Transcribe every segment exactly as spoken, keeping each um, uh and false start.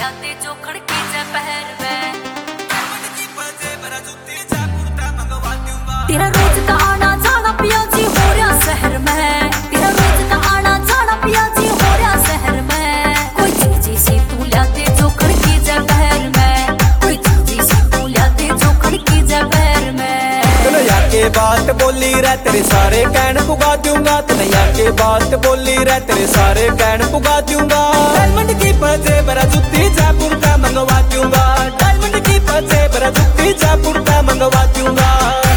यादे जो खड़की से पहर में तेरा रोज का आना जाना पिया जी हो रहा शहर में, तेरा रोज का आना जाना पिया जी हो रहा शहर में। कोई चीज़ सी तू लाते जो खड़की से पहर में, कोई चीज़ सी तू लाते जो खड़की से पहर में। तनैया के बात बोली रे तेरे सारे कहन पुगा दूंगा, तनैया के बात बोली रे तेरे सारे कहन पुगा दूंगा। डायमंड की पजे बरा जुत्ती जयपुर का मंगवा दूंगा, डायमंड की पजे बरा जुत्ती जयपुर का मंगवा दूंगा।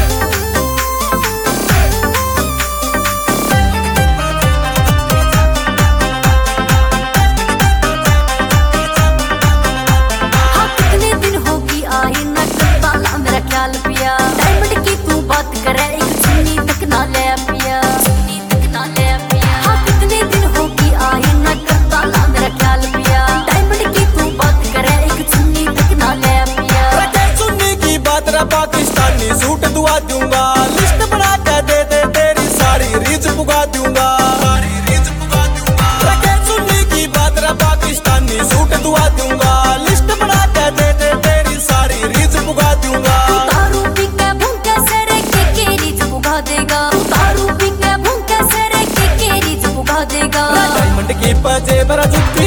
डायमंड की तू बात करे एक चुन्नी तक ना ले पिया, चुन्नी तक ना ले पिया। हाँ कितने दिन होगी आई ना करता ला मेरा ख्याल पिया। डायमंड की तू बात करे एक चुन्नी तक ना ले पिया। चुन्नी की बात रा पाकिस्तानी सूट दुआ दूंगा, लिस्ट बना के दे दे तेरी सारी रीच पुगा दूंगा, सारी रीच पुगा दूंगा। चुन्नी की बात रा पाकिस्तानी सूट दुआ दूंगा, लिस्ट बना के दे दे तेरी सारी रीच पुगा दूंगा। डायमंड की पजे बरा जुत्ती